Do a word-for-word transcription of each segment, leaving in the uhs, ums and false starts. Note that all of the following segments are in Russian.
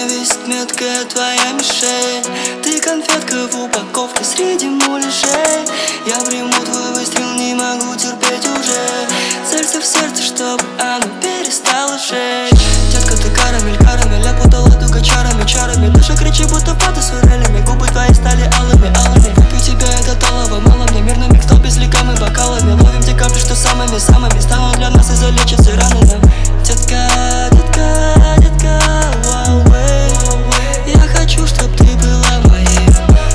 висит меткая твоя мишень. Ты конфетка в упаковке среди муляжей. Я приму твой выстрел, не могу терпеть уже. Целься в сердце, чтобы оно перестало жечь. Детка, ты карамель, карамель, опутала дуга чарами, чарами. Душа кричи, будто фото с форелями. Губы твои стали алыми, алыми. Выпью тебя, это талово, мало мне. Мирный микс, без ликами, бокалами. Ловим те капли, что самыми, самыми станут для нас и залечат все раны нам. Детка, детка, детка, вау, эй. Я хочу, чтоб ты была моей.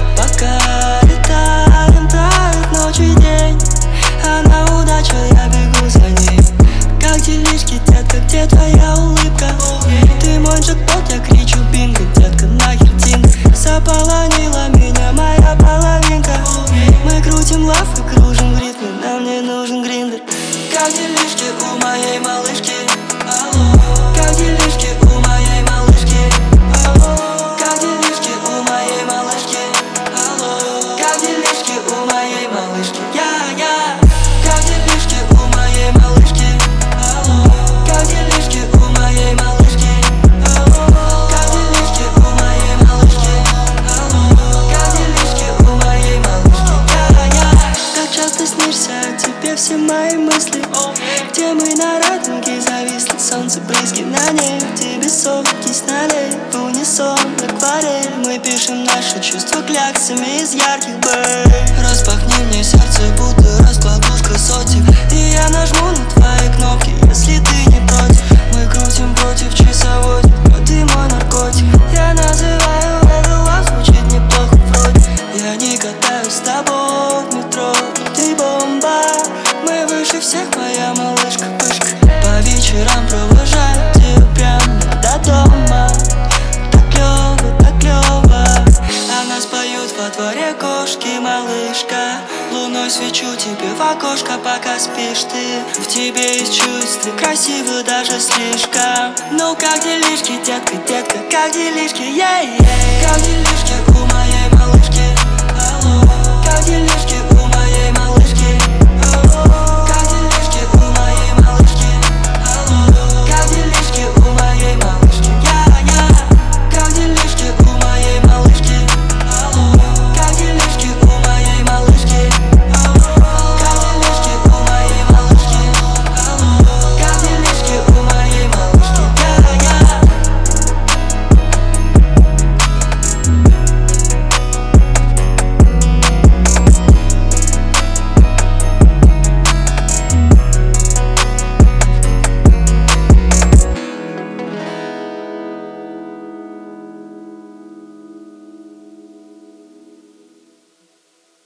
Пока летаем, тает ночь и день. Она удача, я бегу за ней. Как делишки, детка, где твоя улыбка? Ты мой джекпот, я кричу бинго. Детка, нахер динго. Заполонила меня моя половинка. Мы крутим лав и кружим в ритме. Нам не нужен гриндер. Как делишки у моей малышки? Алло. Как делишки у моей малышки? Алло. Как делишки у моей малышки? Алло. Как делишки у моей малышки? Я, я. Как делишки у моей малышки? Алло. Как делишки у моей малышки? Алло. Как делишки у моей малышки? Алло. Как делишки у моей малышки? Я, я. Как часто снишься тебе все мои мысли? Где мы на радуге зависли? Солнце брызги на ней. Тебе сотки снали в унисон акварель. Мы пишем наши чувства кляксами из ярких бэй. Распахни мне сердце, будто раскладушка сотик. И я нажму на твои кнопки, если ты не против. Мы крутим против часовой, но ты мой наркотик. Я называю это лав, звучит неплохо вроде. Я не катаюсь с тобой в метро, ты бомба. Мы выше всех, моя малышка, пышка. По вечерам провожаю тебя прямо до дома. Так клёво, так клёво. А нас поют во дворе кошки, малышка. Луной свечу тебе в окошко, пока спишь ты. В тебе есть чувств, ты красива даже слишком. Ну как делишки, детка, детка, как делишки, yeah, yeah. Как делишки у моей